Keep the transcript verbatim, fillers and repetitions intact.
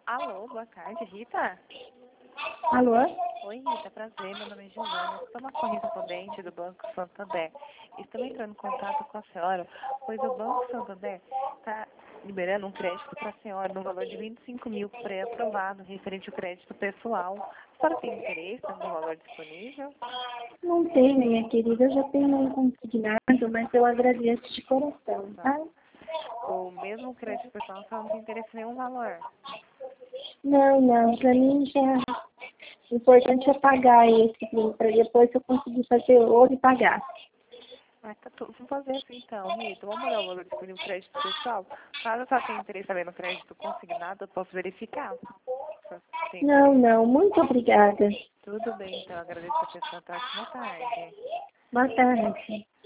Alô, boa tarde, Rita? Alô? Oi, Rita, prazer, meu nome é Giovana, sou uma correspondente do Banco Santander. Estamos entrando em contato com a senhora, pois o Banco Santander está liberando um crédito para a senhora no valor de vinte e cinco mil pré-aprovado, referente ao crédito pessoal. A senhora tem interesse no valor disponível? Não tem, minha querida, eu já tenho um consignado, mas eu agradeço de coração, tá? O mesmo crédito pessoal, a senhora não tem interesse em nenhum valor? Não, não, pra mim já o importante é pagar esse, para depois eu conseguir fazer outro e pagar. Ah, tá tudo. Vamos fazer assim então, Rita. Vamos olhar o valor disponível no crédito pessoal. Caso a senhora tenha interesse também no crédito consignado, eu posso verificar. Tem Não, interesse? não, muito obrigada. Tudo bem, então. Agradeço a atenção. Tá? Boa tarde. Boa tarde.